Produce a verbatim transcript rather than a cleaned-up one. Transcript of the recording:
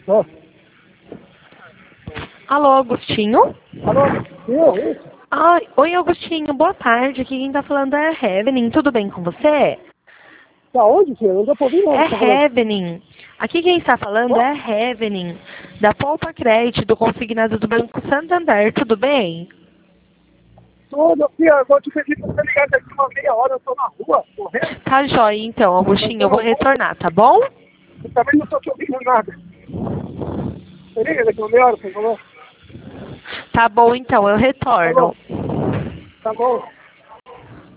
Ó. Alô, Agostinho? Alô? Eu? Isso? Ai, oi, Agostinho, boa tarde. Aqui quem tá falando é a Hevening. Tudo bem com você? Da onde, filho? Não deu pra ouvir nada. É Tá falando. Hevening. Aqui quem está falando Ó. é a Hevening, da Poupa Crédito, consignado do Banco Santander. Tudo bem? Tô, meu filho, eu vou te pedir pra você ligar daqui uma meia hora. Eu tô na rua, correndo. Tá jóia, então, Agostinho. Eu vou Mas eu, retornar, tá bom? eu também não tô te ouvindo nada. Você liga daqui uma meia hora, por favor? Tá bom, então. Eu Tá bom. retorno. Tá bom.